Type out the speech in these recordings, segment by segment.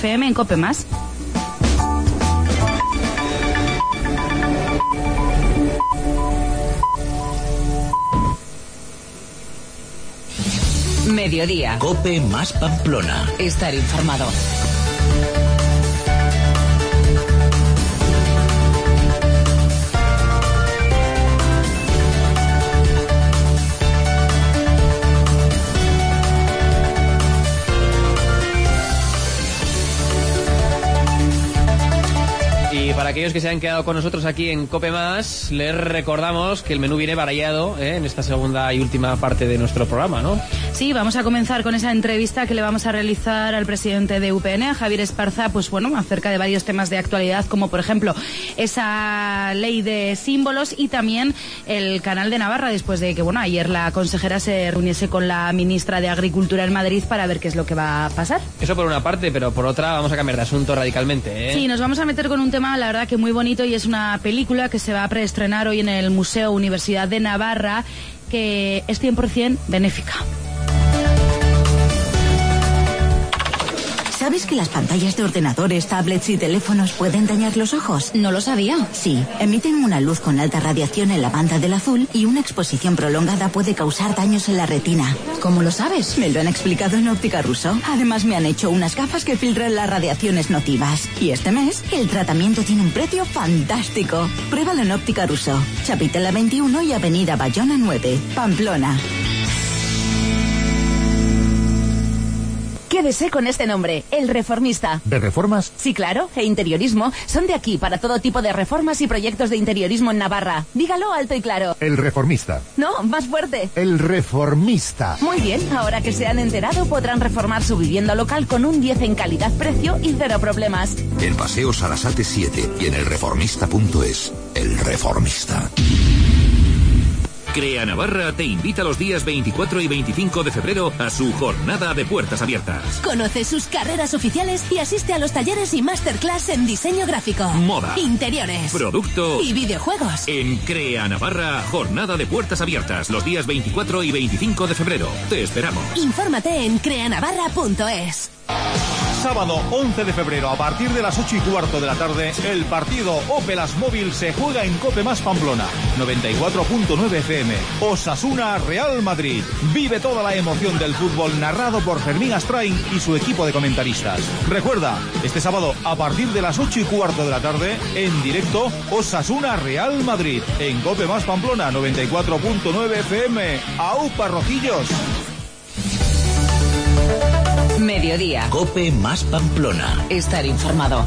FM en COPE+. Mediodía. COPE más Pamplona. Estar informado. Y para aquellos que se han quedado con nosotros aquí en COPE+, les recordamos que el menú viene variado en esta segunda y última parte de nuestro programa, ¿no? Sí, vamos a comenzar con esa entrevista que le vamos a realizar al presidente de UPN, a Javier Esparza, pues bueno, acerca de varios temas de actualidad, como por ejemplo esa ley de símbolos y también el Canal de Navarra, después de que, bueno, ayer la consejera se reuniese con la ministra de Agricultura en Madrid para ver qué es lo que va a pasar. Eso por una parte, pero por otra vamos a cambiar de asunto radicalmente, ¿eh? Sí, nos vamos a meter con un tema, la verdad que muy bonito, y es una película que se va a preestrenar hoy en el Museo Universidad de Navarra, que es 100% benéfica. ¿Sabes que las pantallas de ordenadores, tablets y teléfonos pueden dañar los ojos? No lo sabía. Sí, emiten una luz con alta radiación en la banda del azul y una exposición prolongada puede causar daños en la retina. ¿Cómo lo sabes? Me lo han explicado en Óptica Rousseau. Además me han hecho unas gafas que filtran las radiaciones nocivas. Y este mes, el tratamiento tiene un precio fantástico. Pruébalo en Óptica Rousseau. Chapitela 21 y Avenida Bayona 9, Pamplona. Quédese con este nombre, El Reformista. ¿De reformas? Sí, claro, e interiorismo. Son de aquí para todo tipo de reformas y proyectos de interiorismo en Navarra. Dígalo alto y claro. El Reformista. No, más fuerte. El Reformista. Muy bien, ahora que se han enterado podrán reformar su vivienda local con un 10 en calidad-precio y cero problemas. En Paseo Sarasate 7 y en elreformista.es. El Reformista. Crea Navarra te invita los días 24 y 25 de febrero a su jornada de puertas abiertas. Conoce sus carreras oficiales y asiste a los talleres y masterclass en diseño gráfico, moda, interiores, producto y videojuegos. En Crea Navarra, jornada de puertas abiertas los días 24 y 25 de febrero. Te esperamos. Infórmate en creanavarra.es. Sábado 11 de febrero a partir de las 8:15 de la tarde, el partido Opel Asmóvil se juega en COPE más Pamplona, 94.9 FM. Osasuna Real Madrid. Vive toda la emoción del fútbol narrado por Fermín Astrain y su equipo de comentaristas. Recuerda, este sábado a partir de las 8:15 de la tarde, en directo, Osasuna Real Madrid, en COPE más Pamplona, 94.9 FM. ¡Aupa, Rojillos! Mediodía. COPE más Pamplona. Estar informado.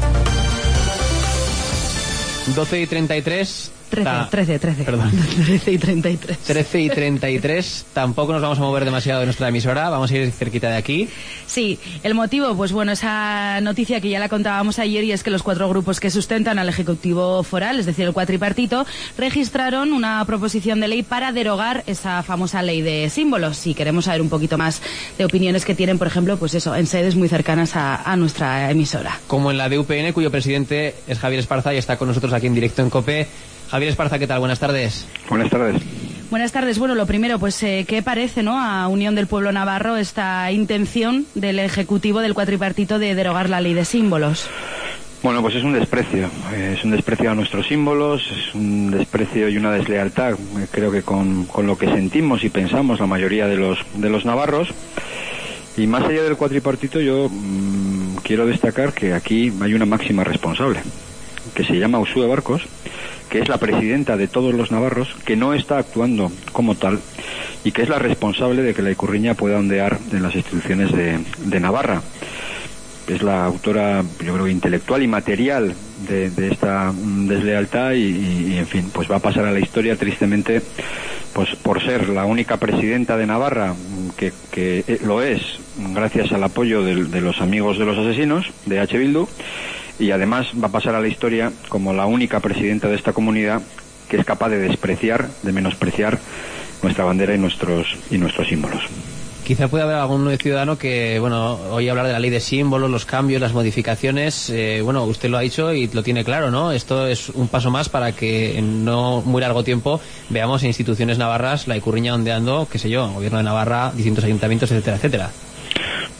12:33. 13. Perdón. 13:33. 13:33. Tampoco nos vamos a mover demasiado de nuestra emisora. Vamos a ir cerquita de aquí. Sí, el motivo, pues bueno, esa noticia que ya la contábamos ayer, y es que los 4 grupos que sustentan al Ejecutivo Foral, es decir, el cuatripartito, registraron una proposición de ley para derogar esa famosa ley de símbolos. Y queremos saber un poquito más de opiniones que tienen, por ejemplo, pues eso, en sedes muy cercanas a nuestra emisora. Como en la de UPN, cuyo presidente es Javier Esparza y está con nosotros aquí en directo en COPE. Javier Esparza, ¿qué tal? Buenas tardes. Buenas tardes. Buenas tardes. Bueno, lo primero, pues, ¿qué parece, no, a Unión del Pueblo Navarro esta intención del Ejecutivo del cuatripartito de derogar la ley de símbolos? Bueno, pues es un desprecio a nuestros símbolos, es un desprecio y una deslealtad, creo que con lo que sentimos y pensamos la mayoría de los navarros. Y más allá del cuatripartito, yo quiero destacar que aquí hay una máxima responsable, que se llama Uxue Barcos, que es la presidenta de todos los navarros, que no está actuando como tal y que es la responsable de que la Ikurriña pueda ondear en las instituciones de Navarra. Es la autora, yo creo, intelectual y material de esta deslealtad y en fin, pues va a pasar a la historia tristemente, pues por ser la única presidenta de Navarra que lo es gracias al apoyo de los amigos de los asesinos de H. Bildu. Y además va a pasar a la historia como la única presidenta de esta comunidad que es capaz de despreciar, de menospreciar nuestra bandera y nuestros símbolos. Quizá pueda haber algún ciudadano que, bueno, oye hablar de la ley de símbolos, los cambios, las modificaciones. Bueno, usted lo ha dicho y lo tiene claro, ¿no? Esto es un paso más para que en no muy largo tiempo veamos en instituciones navarras la Ikurriña ondeando, qué sé yo, gobierno de Navarra, distintos ayuntamientos, etcétera, etcétera.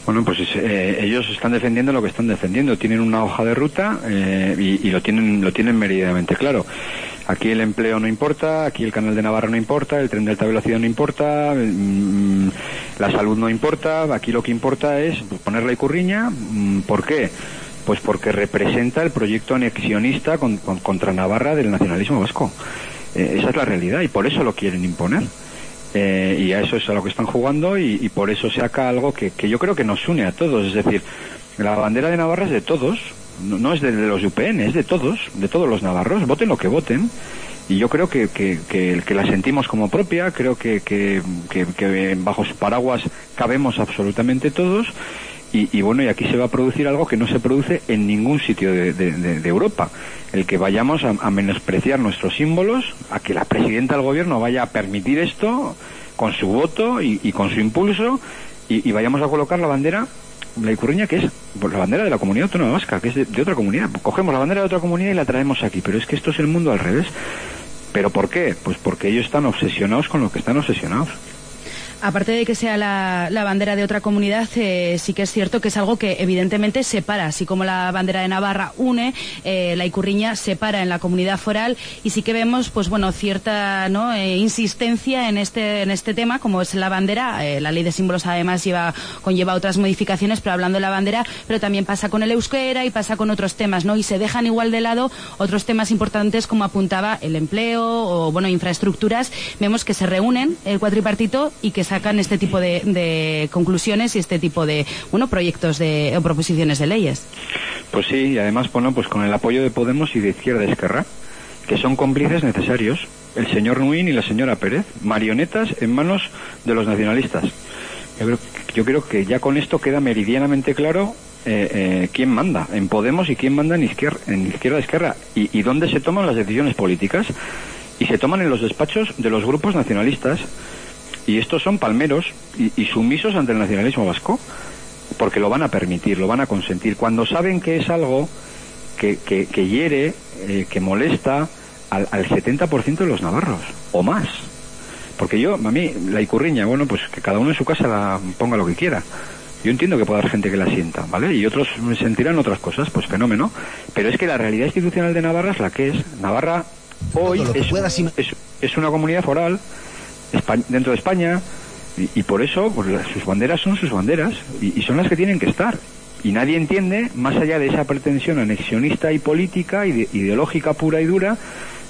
Bueno, pues ellos están defendiendo lo que están defendiendo. Tienen una hoja de ruta y lo tienen meridianamente claro. Aquí el empleo no importa, aquí el canal de Navarra no importa, el tren de alta velocidad no importa, la salud no importa. Aquí lo que importa es poner la Ikurriña. ¿Por qué? Pues porque representa el proyecto anexionista contra Navarra del nacionalismo vasco. Esa es la realidad y por eso lo quieren imponer. Y a eso es a lo que están jugando y por eso saca algo que yo creo que nos une a todos. Es decir, la bandera de Navarra es de todos, no es de los UPN, es de todos los navarros, voten lo que voten. Y yo creo que la sentimos como propia, creo que bajo su paraguas cabemos absolutamente todos. Y bueno, y aquí se va a producir algo que no se produce en ningún sitio de Europa. El que vayamos a menospreciar nuestros símbolos, a que la presidenta del gobierno vaya a permitir esto con su voto y con su impulso, y vayamos a colocar la bandera, la Ikurriña, que es la bandera de la comunidad autónoma vasca, que es de otra comunidad. Cogemos la bandera de otra comunidad y la traemos aquí, pero es que esto es el mundo al revés. ¿Pero por qué? Pues porque ellos están obsesionados con lo que están obsesionados. Aparte de que sea la bandera de otra comunidad, sí que es cierto que es algo que evidentemente separa, así como la bandera de Navarra une, la Ikurriña separa en la comunidad foral, y sí que vemos, pues bueno, cierta insistencia en este tema, como es la bandera. La ley de símbolos además conlleva otras modificaciones, pero hablando de la bandera, pero también pasa con el euskera y pasa con otros temas, ¿no? Y se dejan igual de lado otros temas importantes, como apuntaba el empleo o bueno, infraestructuras. Vemos que se reúnen el cuatripartito y que sacan este tipo de conclusiones y este tipo de proyectos o proposiciones de leyes. Pues sí, y además pues con el apoyo de Podemos y de Izquierda Esquerra, que son cómplices necesarios, el señor Nuín y la señora Pérez, marionetas en manos de los nacionalistas. Yo creo que ya con esto queda meridianamente claro quién manda en Podemos y quién manda en Izquierda Esquerra y dónde se toman las decisiones políticas, y se toman en los despachos de los grupos nacionalistas. Y estos son palmeros y sumisos ante el nacionalismo vasco, porque lo van a permitir, lo van a consentir, cuando saben que es algo que hiere, que molesta al 70% de los navarros, o más. Porque a mí, la Ikurriña, bueno, pues que cada uno en su casa la ponga lo que quiera. Yo entiendo que puede haber gente que la sienta, ¿vale? Y otros sentirán otras cosas, pues fenómeno. Pero es que la realidad institucional de Navarra es la que es. Navarra hoy es una comunidad foral dentro de España, y por eso pues sus banderas son sus banderas y son las que tienen que estar, y nadie entiende, más allá de esa pretensión anexionista y política y ideológica pura y dura,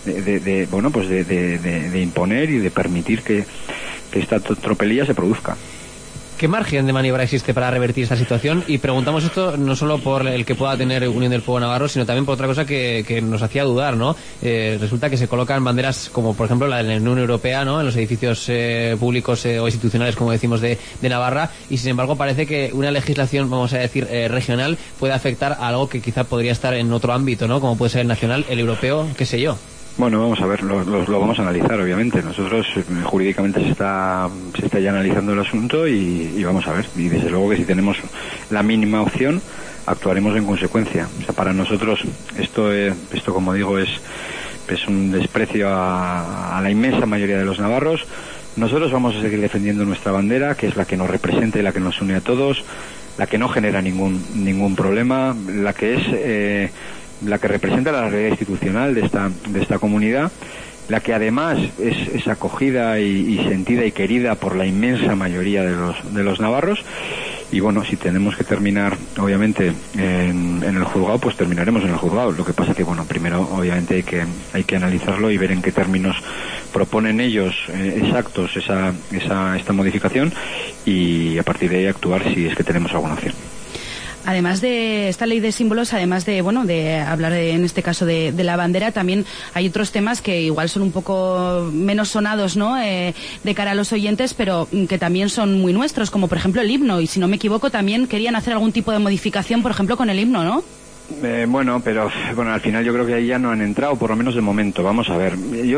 de imponer y de permitir que esta tropelía se produzca. ¿Qué margen de maniobra existe para revertir esta situación? Y preguntamos esto no solo por el que pueda tener Unión del Pueblo Navarro, sino también por otra cosa que nos hacía dudar, ¿no? Resulta que se colocan banderas como, por ejemplo, la de la Unión Europea, ¿no?, en los edificios públicos o institucionales, como decimos, de Navarra, y sin embargo parece que una legislación, vamos a decir, regional, puede afectar a algo que quizá podría estar en otro ámbito, ¿no?, como puede ser el nacional, el europeo, qué sé yo. Bueno, vamos a ver, lo vamos a analizar, obviamente. Nosotros jurídicamente se está ya analizando el asunto y vamos a ver. Y desde luego que si tenemos la mínima opción, actuaremos en consecuencia. O sea, para nosotros esto como digo, es un desprecio a la inmensa mayoría de los navarros. Nosotros vamos a seguir defendiendo nuestra bandera, que es la que nos representa y la que nos une a todos, la que no genera ningún problema, la que es la que representa la realidad institucional de esta comunidad, la que además es acogida y sentida y querida por la inmensa mayoría de los navarros. Y bueno, si tenemos que terminar obviamente en el juzgado, pues terminaremos en el juzgado. Lo que pasa que bueno, primero obviamente hay que analizarlo y ver en qué términos proponen ellos exactos esta modificación, y a partir de ahí actuar si es que tenemos alguna opción. Además de esta ley de símbolos, además de hablar en este caso de la bandera, también hay otros temas que igual son un poco menos sonados, ¿no?, de cara a los oyentes, pero que también son muy nuestros, como por ejemplo el himno. Y si no me equivoco, también querían hacer algún tipo de modificación, por ejemplo, con el himno, ¿no? Pero al final yo creo que ahí ya no han entrado, por lo menos de momento. Vamos a ver,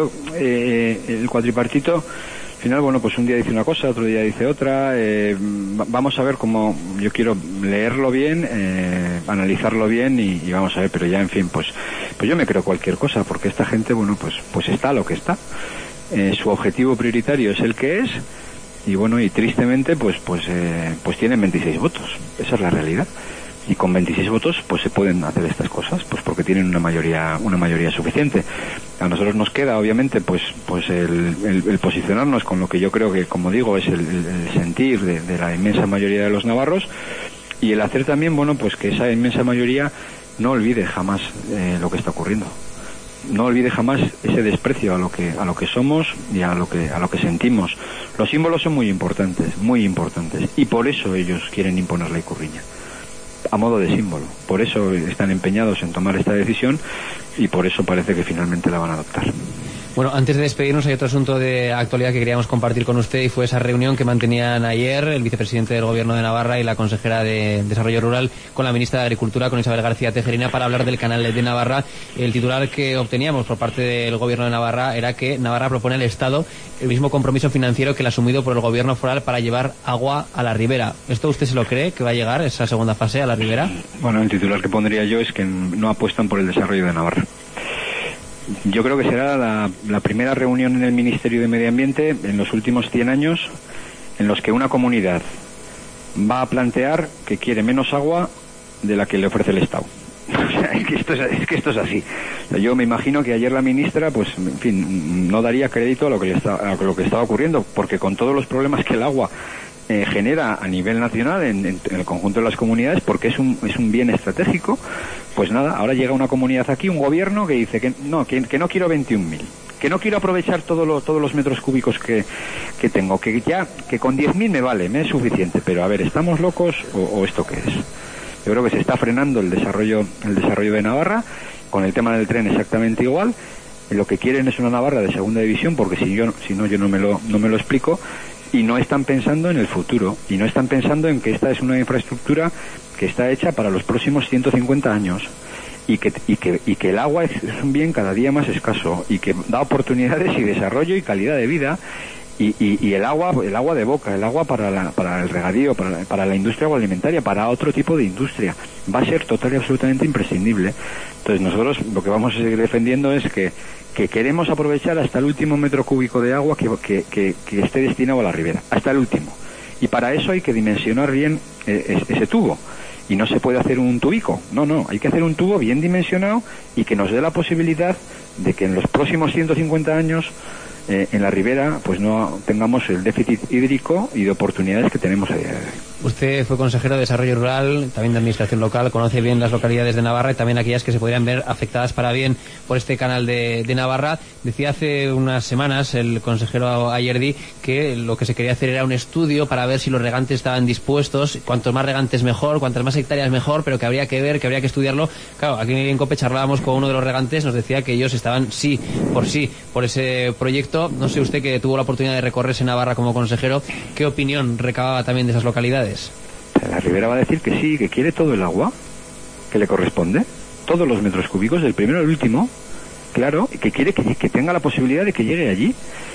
el cuatripartito, al final, bueno, pues un día dice una cosa, otro día dice otra. Vamos a ver cómo. Yo quiero leerlo bien, analizarlo bien y vamos a ver, pero ya, en fin, pues yo me creo cualquier cosa, porque esta gente, bueno, pues está lo que está. Su objetivo prioritario es el que es, bueno, y tristemente pues tienen 26 votos. Esa es la realidad. Y con 26 votos pues se pueden hacer estas cosas, pues porque tienen una mayoría suficiente. A nosotros nos queda obviamente pues el posicionarnos con lo que yo creo que, como digo, es el sentir de la inmensa mayoría de los navarros, y el hacer también, bueno, pues que esa inmensa mayoría no olvide jamás lo que está ocurriendo. No olvide jamás ese desprecio a lo que somos y a lo que sentimos. Los símbolos son muy importantes, y por eso ellos quieren imponer la Ikurriña, a modo de símbolo. Por eso están empeñados en tomar esta decisión, y por eso parece que finalmente la van a adoptar. Bueno, antes de despedirnos hay otro asunto de actualidad que queríamos compartir con usted, y fue esa reunión que mantenían ayer el vicepresidente del Gobierno de Navarra y la consejera de Desarrollo Rural con la ministra de Agricultura, con Isabel García Tejerina, para hablar del canal de Navarra. El titular que obteníamos por parte del Gobierno de Navarra era que Navarra propone al Estado el mismo compromiso financiero que el asumido por el Gobierno foral para llevar agua a la ribera. ¿Esto usted se lo cree, que va a llegar esa segunda fase a la ribera? Bueno, el titular que pondría yo es que no apuestan por el desarrollo de Navarra. Yo creo que será la primera reunión en el Ministerio de Medio Ambiente en los últimos 100 años en los que una comunidad va a plantear que quiere menos agua de la que le ofrece el Estado. O sea, es que esto es así. O sea, yo me imagino que ayer la ministra, pues, en fin, no daría crédito a lo que estaba ocurriendo, porque con todos los problemas que el agua genera a nivel nacional en el conjunto de las comunidades, porque es un bien estratégico, pues nada, ahora llega una comunidad aquí, un gobierno que dice que no quiero 21.000, que no quiero aprovechar todos los metros cúbicos que tengo, que con 10.000 me es suficiente. Pero a ver, ¿estamos locos o esto qué es? Yo creo que se está frenando el desarrollo de Navarra. Con el tema del tren exactamente igual. Lo que quieren es una Navarra de segunda división, porque si no yo no me lo explico. Y no están pensando en el futuro, y no están pensando en que esta es una infraestructura que está hecha para los próximos 150 años, y que el agua es un bien cada día más escaso, y que da oportunidades y desarrollo y calidad de vida, y el agua de boca, el agua para el regadío, para la industria agroalimentaria, para otro tipo de industria, va a ser total y absolutamente imprescindible. Entonces nosotros lo que vamos a seguir defendiendo es que queremos aprovechar hasta el último metro cúbico de agua que esté destinado a la ribera, hasta el último. Y para eso hay que dimensionar bien ese tubo. Y no se puede hacer un tubico, no, hay que hacer un tubo bien dimensionado y que nos dé la posibilidad de que en los próximos 150 años en la ribera pues no tengamos el déficit hídrico y de oportunidades que tenemos a día de hoy. Usted fue consejero de Desarrollo Rural, también de Administración Local, conoce bien las localidades de Navarra y también aquellas que se podrían ver afectadas para bien por este canal de Navarra. Decía hace unas semanas el consejero Ayerdi que lo que se quería hacer era un estudio para ver si los regantes estaban dispuestos, cuantos más regantes mejor, cuantas más hectáreas mejor, pero que habría que ver, que habría que estudiarlo. Claro, aquí en COPE charlábamos con uno de los regantes, nos decía que ellos estaban por ese proyecto. No sé, usted que tuvo la oportunidad de recorrerse Navarra como consejero, ¿qué opinión recababa también de esas localidades? La ribera va a decir que sí, que quiere todo el agua que le corresponde, todos los metros cúbicos, del primero al último, claro, que quiere que tenga la posibilidad de que llegue allí,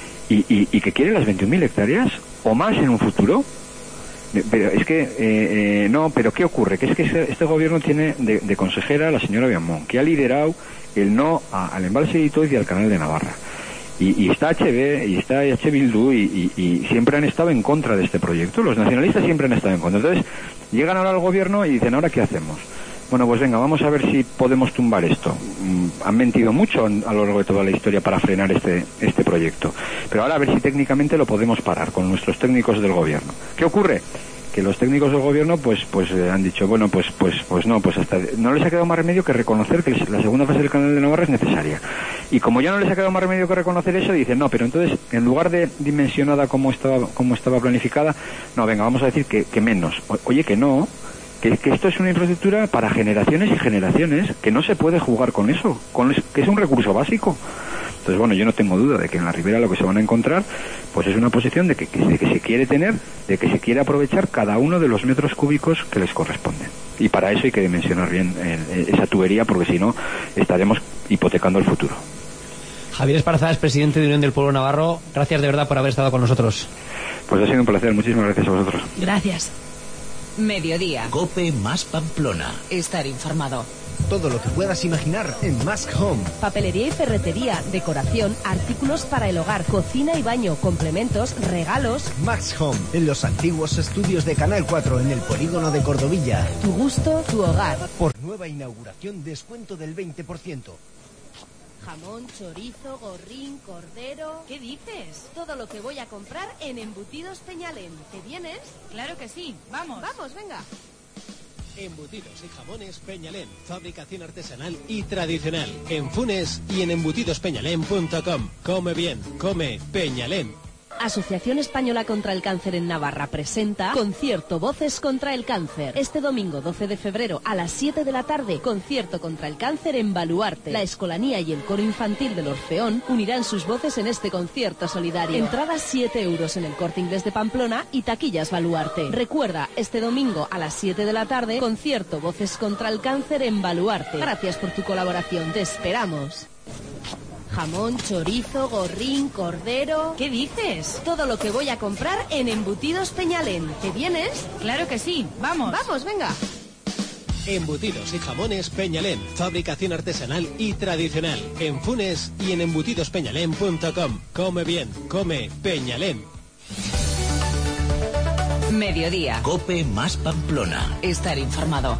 y que quiere las 21.000 hectáreas o más en un futuro. Pero es que no, pero ¿qué ocurre? Que es que este gobierno tiene de consejera a la señora Biamón, que ha liderado el no al embalse de Itoiz y al canal de Navarra. Y está HB y está H. Bildu y siempre han estado en contra de este proyecto. Los nacionalistas siempre han estado en contra. Entonces llegan ahora al gobierno y dicen, ¿ahora qué hacemos? Bueno, pues venga, vamos a ver si podemos tumbar esto. Han mentido mucho a lo largo de toda la historia para frenar este proyecto. Pero ahora a ver si técnicamente lo podemos parar con nuestros técnicos del gobierno. ¿Qué ocurre? Que los técnicos del gobierno pues han dicho, bueno, pues no, pues hasta no les ha quedado más remedio que reconocer que la segunda fase del canal de Navarra es necesaria. Y como ya no les ha quedado más remedio que reconocer eso, dicen, no, pero entonces en lugar de dimensionada como estaba planificada, no, venga, vamos a decir que menos. Oye, que no, que esto es una infraestructura para generaciones y generaciones, que no se puede jugar con eso, que es un recurso básico. Entonces, bueno, yo no tengo duda de que en la ribera lo que se van a encontrar pues es una posición de que se quiere tener, de que se quiere aprovechar cada uno de los metros cúbicos que les corresponden. Y para eso hay que dimensionar bien esa tubería, porque si no estaremos hipotecando el futuro. Javier Esparza es presidente de Unión del Pueblo Navarro. Gracias de verdad por haber estado con nosotros. Pues ha sido un placer. Muchísimas gracias a vosotros. Gracias. Mediodía. COPE más Pamplona. Estar informado. Todo lo que puedas imaginar en Mask Home. Papelería y ferretería, decoración, artículos para el hogar, cocina y baño, complementos, regalos. Mask Home, en los antiguos estudios de Canal 4 en el polígono de Cordovilla. Tu gusto, tu hogar. Por nueva inauguración, descuento del 20%. Jamón, chorizo, gorrín, cordero... ¿Qué dices? Todo lo que voy a comprar en Embutidos Peñalén. ¿Te vienes? Claro que sí, vamos. Vamos, venga. Embutidos y jamones Peñalén, fabricación artesanal y tradicional. En Funes y en embutidospeñalén.com. Come bien, come Peñalén. Asociación Española contra el Cáncer en Navarra presenta Concierto Voces contra el Cáncer. Este domingo 12 de febrero a las 7 de la tarde, concierto contra el cáncer en Baluarte. La Escolanía y el Coro Infantil del Orfeón unirán sus voces en este concierto solidario. Entradas 7 euros en el Corte Inglés de Pamplona y taquillas Baluarte. Recuerda, este domingo a las 7 de la tarde, concierto Voces contra el Cáncer en Baluarte. Gracias por tu colaboración, te esperamos. Jamón, chorizo, gorrín, cordero... ¿Qué dices? Todo lo que voy a comprar en Embutidos Peñalén. ¿Te vienes? Claro que sí, vamos. Vamos, venga. Embutidos y jamones Peñalén, fabricación artesanal y tradicional. En Funes y en embutidospeñalén.com. Come bien, come Peñalén. Mediodía. COPE más Pamplona. Estar informado.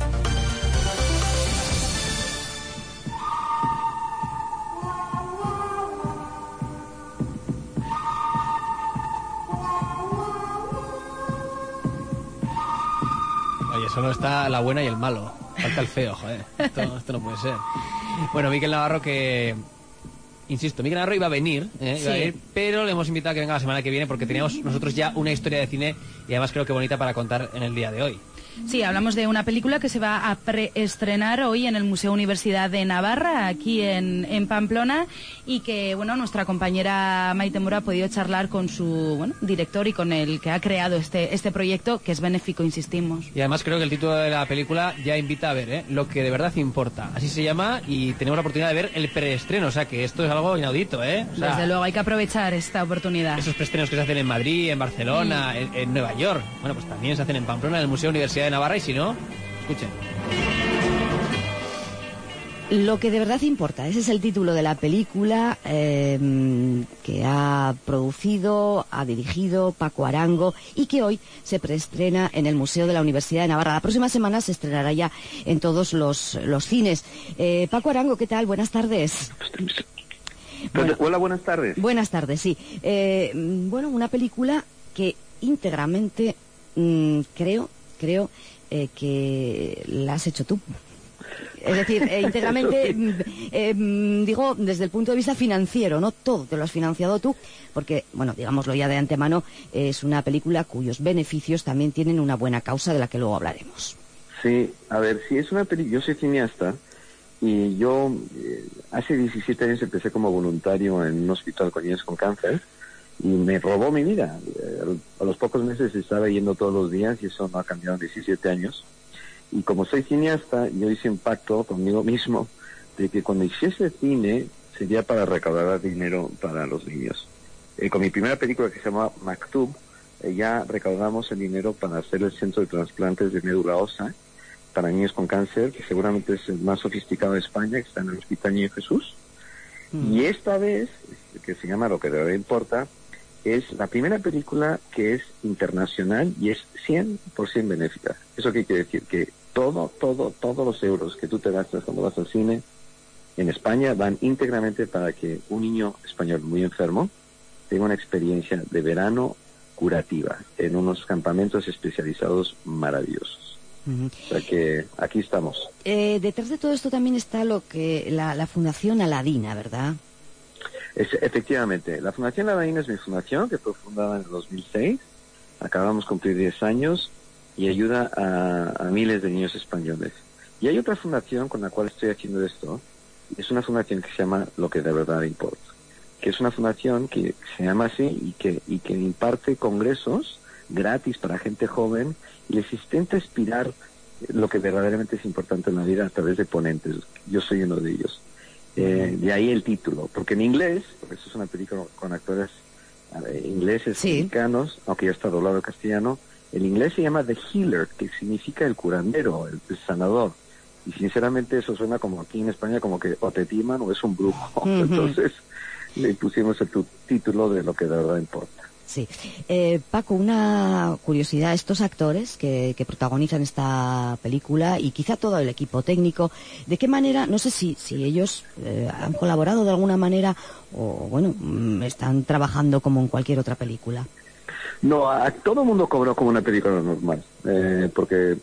Solo está la buena y el malo. Falta el feo, joder. Esto no puede ser. Bueno, Miquel Navarro Insisto, Miquel Navarro iba a venir, pero le hemos invitado a que venga la semana que viene porque teníamos nosotros ya una historia de cine y además creo que bonita para contar en el día de hoy. Sí, hablamos de una película que se va a preestrenar hoy en el Museo Universidad de Navarra, aquí en Pamplona, y que, bueno, nuestra compañera Maite Muro ha podido charlar con su director y con el que ha creado este proyecto, que es benéfico, insistimos. Y además creo que el título de la película ya invita a ver, Lo que de verdad importa. Así se llama y tenemos la oportunidad de ver el preestreno, o sea que esto es algo inaudito, O sea, desde luego hay que aprovechar esta oportunidad. Esos preestrenos que se hacen en Madrid, en Barcelona, en Nueva York, bueno, pues también se hacen en Pamplona, en el Museo Universidad de Navarra, y si no, escuchen. Lo que de verdad importa, ese es el título de la película que ha producido, ha dirigido Paco Arango y que hoy se preestrena en el Museo de la Universidad de Navarra. La próxima semana se estrenará ya en todos los cines. Paco Arango, ¿qué tal? Buenas tardes. Bueno, hola, buenas tardes. Buenas tardes, sí. Bueno, una película que íntegramente creo que la has hecho tú. Es decir, íntegramente, digo, desde el punto de vista financiero, ¿no? Todo te lo has financiado tú, porque, bueno, digámoslo ya de antemano, es una película cuyos beneficios también tienen una buena causa de la que luego hablaremos. Sí, a ver, sí, es una película. Yo soy cineasta y yo hace 17 años empecé como voluntario en un hospital con niños con cáncer y me robó mi vida. A los pocos meses estaba yendo todos los días y eso no ha cambiado en 17 años. Y como soy cineasta, yo hice un pacto conmigo mismo de que cuando hiciese cine sería para recaudar dinero para los niños. Con mi primera película que se llama Maktub, ya recaudamos el dinero para hacer el centro de trasplantes de médula ósea para niños con cáncer, que seguramente es el más sofisticado de España, que está en el Hospital Niño Jesús. Y esta vez, que se llama Lo que de verdad importa, es la primera película que es internacional y es 100% benéfica. ¿Eso qué quiere decir? Que todos los euros que tú te gastas cuando vas al cine en España van íntegramente para que un niño español muy enfermo tenga una experiencia de verano curativa en unos campamentos especializados maravillosos. O sea que aquí estamos. Detrás de todo esto también está la Fundación Aladina, ¿verdad? Efectivamente, la Fundación Aladina es mi fundación, que fue fundada en el 2006. Acabamos de cumplir 10 años y ayuda a miles de niños españoles. Y hay otra fundación con la cual estoy haciendo esto. Es una fundación que se llama Lo que de verdad importa, que es una fundación que se llama así y que imparte congresos gratis para gente joven y les intenta inspirar lo que verdaderamente es importante en la vida a través de ponentes. Yo soy uno de ellos. De ahí el título, porque en inglés, porque esto es una película con actores ingleses, mexicanos, aunque ya está doblado al castellano, el inglés se llama The Healer, que significa el curandero, el sanador. Y sinceramente eso suena como aquí en España como que o te timan o es un brujo. Entonces le pusimos el título de lo que de verdad importa. Sí. Paco, una curiosidad, estos actores que protagonizan esta película y quizá todo el equipo técnico, ¿de qué manera, no sé si ellos han colaborado de alguna manera o, bueno, están trabajando como en cualquier otra película? No, a todo el mundo cobró como una película normal, porque,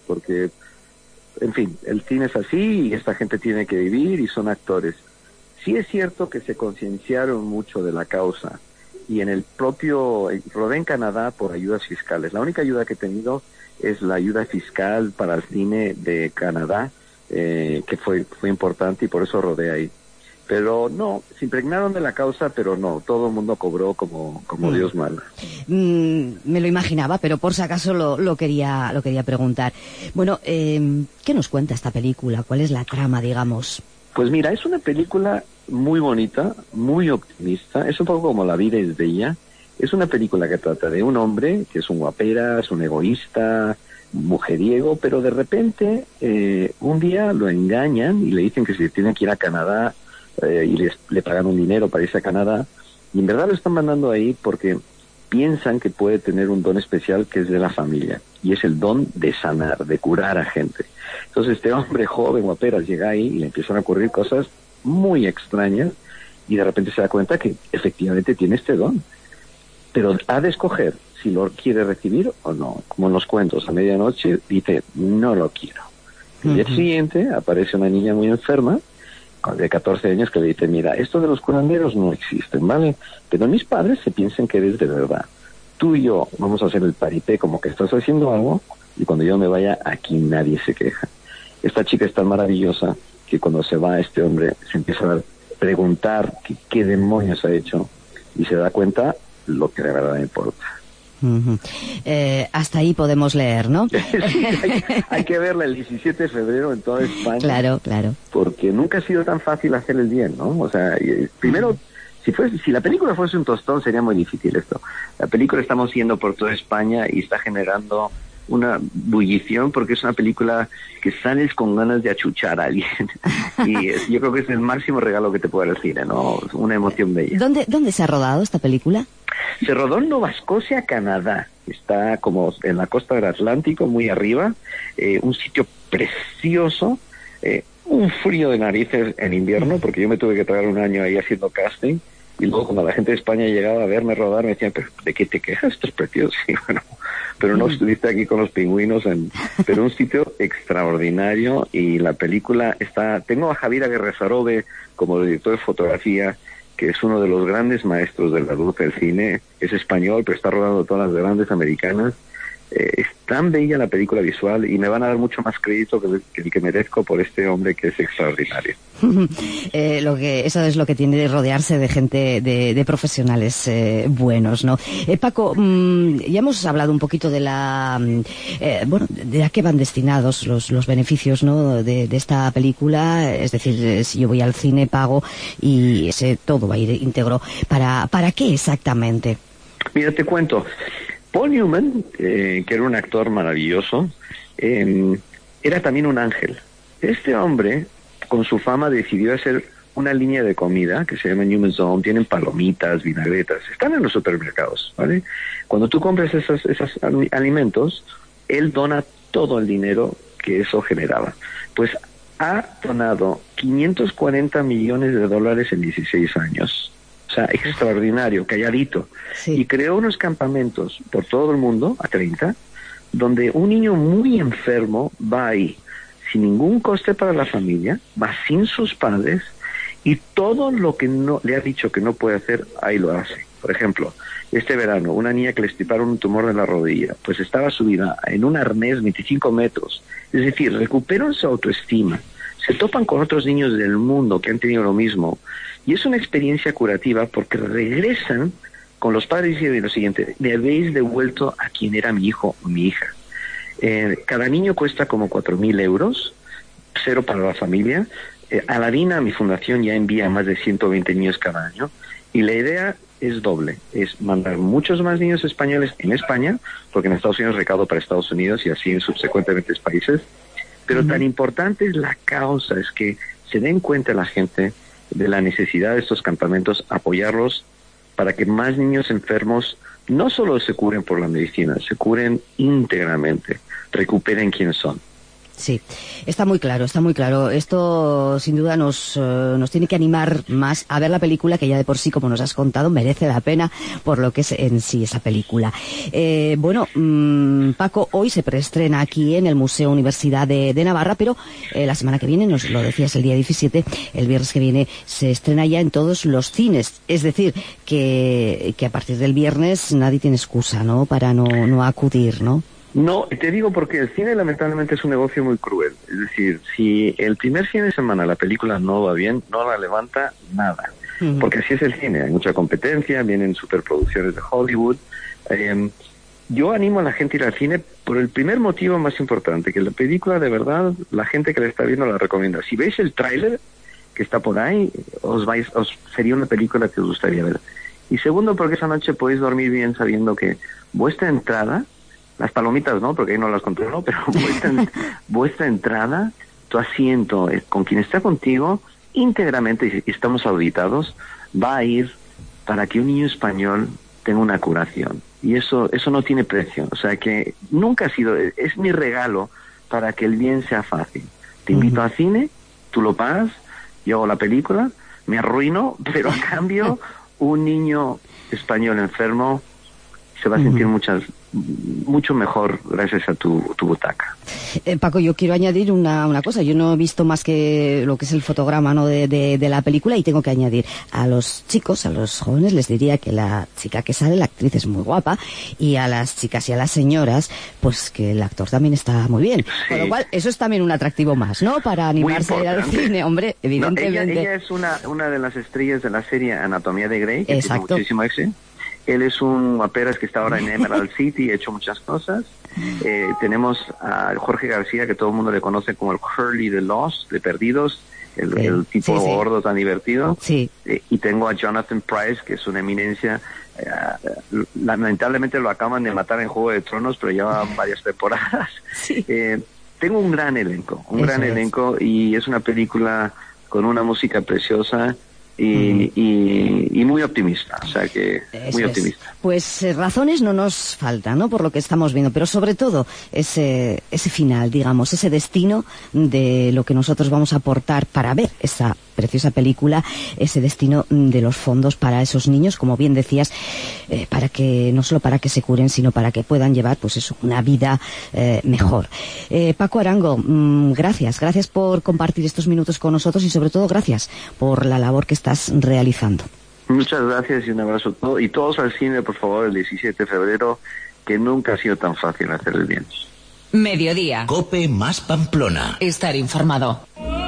en fin, el cine es así y esta gente tiene que vivir y son actores. Sí es cierto que se concienciaron mucho de la causa y en el propio, rodé en Canadá por ayudas fiscales. La única ayuda que he tenido es la ayuda fiscal para el cine de Canadá, que fue importante y por eso rodé ahí. Pero no, se impregnaron de la causa, pero no, todo el mundo cobró como Dios manda. Me lo imaginaba, pero por si acaso lo quería preguntar. Bueno, ¿qué nos cuenta esta película? ¿Cuál es la trama, digamos? Pues mira, es una película muy bonita, muy optimista, es un poco como La vida es bella. Es una película que trata de un hombre que es un guaperas, un egoísta, mujeriego, pero de repente un día lo engañan y le dicen que se tiene que ir a Canadá y le pagan un dinero para irse a Canadá, y en verdad lo están mandando ahí porque piensan que puede tener un don especial que es de la familia, y es el don de sanar, de curar a gente. Entonces este hombre joven, guaperas, llega ahí y le empiezan a ocurrir cosas muy extrañas, y de repente se da cuenta que efectivamente tiene este don, pero ha de escoger si lo quiere recibir o no. Como en los cuentos, a medianoche dice, no lo quiero. El día siguiente aparece una niña muy enferma, de 14 años, que le dice, mira, esto de los curanderos no existen, ¿vale? Pero mis padres se piensan que eres de verdad. Tú y yo vamos a hacer el paripé como que estás haciendo algo, y cuando yo me vaya, aquí nadie se queja. Esta chica es tan maravillosa que cuando se va este hombre se empieza a preguntar qué demonios ha hecho, y se da cuenta lo que de verdad importa. Hasta ahí podemos leer, ¿no? Sí, hay que verla el 17 de febrero en toda España. Claro. Porque nunca ha sido tan fácil hacer el bien, ¿no? O sea, primero, si la película fuese un tostón sería muy difícil esto. La película estamos yendo por toda España y está generando una bullición porque es una película que sales con ganas de achuchar a alguien. Y yo creo que es el máximo regalo que te puede dar el cine, ¿no? Una emoción bella. ¿Dónde se ha rodado esta película? Se rodó en Nova Scotia, Canadá. Está como en la costa del Atlántico, muy arriba. Un sitio precioso. Un frío de narices en invierno, porque yo me tuve que traer un año ahí haciendo casting. Y luego cuando la gente de España llegaba a verme rodar, me decían, ¿pero de qué te quejas? Esto es precioso. Y bueno, pero no estuviste aquí con los pingüinos. Pero un sitio extraordinario. Y la película está... Tengo a Javier Aguirre-Zarove como director de fotografía, que es uno de los grandes maestros de la luz del cine. Es español, pero está rodando todas las grandes americanas. Es tan bella la película visual y me van a dar mucho más crédito que el que merezco por este hombre que es extraordinario. Eso es lo que tiene de rodearse de gente, de profesionales buenos, ¿no? Paco, ya hemos hablado un poquito de de a qué van destinados los beneficios, ¿no? de esta película. Es decir, si yo voy al cine, pago y todo va a ir íntegro. ¿Para qué exactamente? Mira, te cuento. Paul Newman, que era un actor maravilloso, era también un ángel. Este hombre, con su fama, decidió hacer una línea de comida que se llama Newman's Zone. Tienen palomitas, vinagretas, están en los supermercados, ¿vale? Cuando tú compras esos alimentos, él dona todo el dinero que eso generaba. Pues ha donado $540 millones en 16 años. O sea, es extraordinario, calladito. Sí. Y creó unos campamentos por todo el mundo, a 30, donde un niño muy enfermo va ahí, sin ningún coste para la familia, va sin sus padres, y todo lo que no le ha dicho que no puede hacer, ahí lo hace. Por ejemplo, este verano, una niña que le extirparon un tumor en la rodilla, pues estaba subida en un arnés 25 metros. Es decir, recuperan su autoestima, se topan con otros niños del mundo que han tenido lo mismo, y es una experiencia curativa porque regresan con los padres y dicen lo siguiente: me habéis devuelto a quien era mi hijo o mi hija. Cada niño cuesta como 4.000 euros, cero para la familia. Aladina, mi fundación, ya envía más de 120 niños cada año, y la idea es doble, es mandar muchos más niños españoles en España, porque en Estados Unidos recaudo para Estados Unidos y así en subsecuentes países, Pero tan importante es la causa, es que se den cuenta la gente de la necesidad de estos campamentos, apoyarlos para que más niños enfermos no solo se curen por la medicina, se curen íntegramente, recuperen quiénes son. Sí, está muy claro, está muy claro. Esto sin duda nos tiene que animar más a ver la película, que ya de por sí, como nos has contado, merece la pena por lo que es en sí esa película. Paco, hoy se preestrena aquí en el Museo Universidad de Navarra, pero la semana que viene, nos lo decías el día 17, el viernes que viene, se estrena ya en todos los cines. Es decir, que a partir del viernes nadie tiene excusa, ¿no?, para no acudir, ¿no? No, te digo porque el cine lamentablemente es un negocio muy cruel. Es decir, si el primer fin de semana la película no va bien, no la levanta nada. Porque así es el cine, hay mucha competencia, vienen superproducciones de Hollywood. Yo animo a la gente a ir al cine por el primer motivo más importante, que la película de verdad, la gente que la está viendo la recomienda. Si veis el tráiler que está por ahí, sería una película que os gustaría ver. Y segundo, porque esa noche podéis dormir bien sabiendo que vuestra entrada, las palomitas no, porque ahí no las controlo, pero vuestra entrada, tu asiento, con quien está contigo, íntegramente, y estamos auditados, va a ir para que un niño español tenga una curación. Y eso no tiene precio. O sea que nunca ha sido, es mi regalo para que el bien sea fácil. Te invito al cine, tú lo pagas, yo hago la película, me arruino, pero a cambio un niño español enfermo se va a sentir mucho mejor gracias a tu butaca. Paco, yo quiero añadir una cosa. Yo no he visto más que lo que es el fotograma, ¿no?, de la película, y tengo que añadir a los chicos, a los jóvenes, les diría que la chica que sale, la actriz, es muy guapa, y a las chicas y a las señoras, pues que el actor también está muy bien. Sí. Con lo cual, eso es también un atractivo más, ¿no?, para animarse a ir al cine, hombre, evidentemente. No, ella es una de las estrellas de la serie Anatomía de Grey, que tiene muchísimo éxito. Él es un guaperas que está ahora en Emerald City, ha hecho muchas cosas. Tenemos a Jorge García, que todo el mundo le conoce como el Curly de Lost, de Perdidos, el tipo gordo tan divertido. Sí. Y tengo a Jonathan Pryce, que es una eminencia. Lamentablemente lo acaban de matar en Juego de Tronos, pero lleva varias temporadas. Sí. Tengo un gran elenco, y es una película con una música preciosa. Y muy optimista, o sea que muy optimista. Pues razones no nos faltan, ¿no?, por lo que estamos viendo, pero sobre todo ese final, digamos, ese destino de lo que nosotros vamos a aportar para ver esa preciosa película, ese destino de los fondos para esos niños, como bien decías, para que no solo para que se curen, sino para que puedan llevar, pues eso, una vida mejor. Paco Arango, gracias por compartir estos minutos con nosotros, y sobre todo gracias por la labor que estás realizando. Muchas gracias y un abrazo a todos. Y todos al cine, por favor, el 17 de febrero, que nunca ha sido tan fácil hacer el bien. Mediodía. COPE más Pamplona. Estar informado.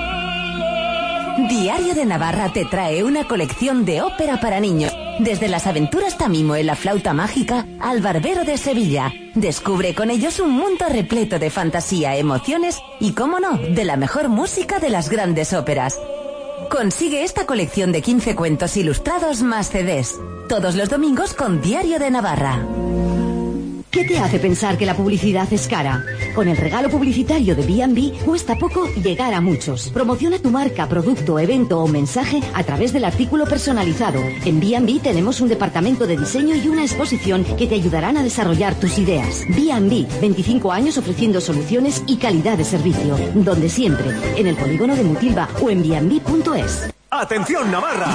Diario de Navarra te trae una colección de ópera para niños. Desde las aventuras Tamimo en la flauta mágica al Barbero de Sevilla. Descubre con ellos un mundo repleto de fantasía, emociones y, cómo no, de la mejor música de las grandes óperas. Consigue esta colección de 15 cuentos ilustrados más CDs. Todos los domingos con Diario de Navarra. ¿Qué te hace pensar que la publicidad es cara? Con el regalo publicitario de B&B cuesta poco llegar a muchos. Promociona tu marca, producto, evento o mensaje a través del artículo personalizado. En B&B tenemos un departamento de diseño y una exposición que te ayudarán a desarrollar tus ideas. B&B, 25 años ofreciendo soluciones y calidad de servicio. Donde siempre, en el polígono de Mutilva o en B&B.es. ¡Atención, Navarra!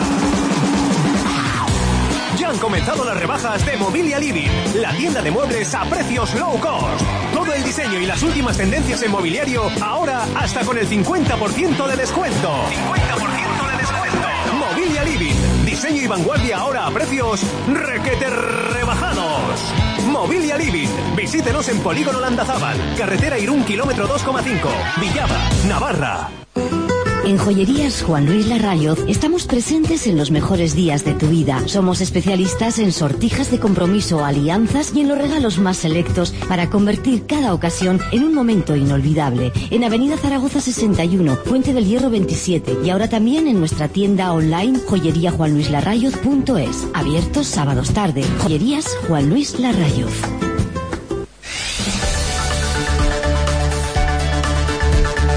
Ya han comenzado las rebajas de Mobilia Living, la tienda de muebles a precios low cost. Todo el diseño y las últimas tendencias en mobiliario, ahora hasta con el 50% de descuento. 50% de descuento. Mobilia Living, diseño y vanguardia ahora a precios requete rebajados. Mobilia Living, visítenos en Polígono Landazábal, carretera Irún, kilómetro 2,5, Villaba, Navarra. En Joyerías Juan Luis Larrayoz estamos presentes en los mejores días de tu vida. Somos especialistas en sortijas de compromiso, alianzas y en los regalos más selectos para convertir cada ocasión en un momento inolvidable. En Avenida Zaragoza 61, Puente del Hierro 27 y ahora también en nuestra tienda online joyeriajuanluislarrayoz.es. Abiertos sábados tarde. Joyerías Juan Luis Larrayoz.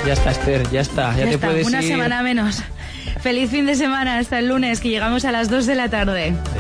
Ya está, Esther, ya está. Ya te está, puedes una ir. semana menos. Feliz fin de semana, hasta el lunes, que llegamos a las 2 de la tarde.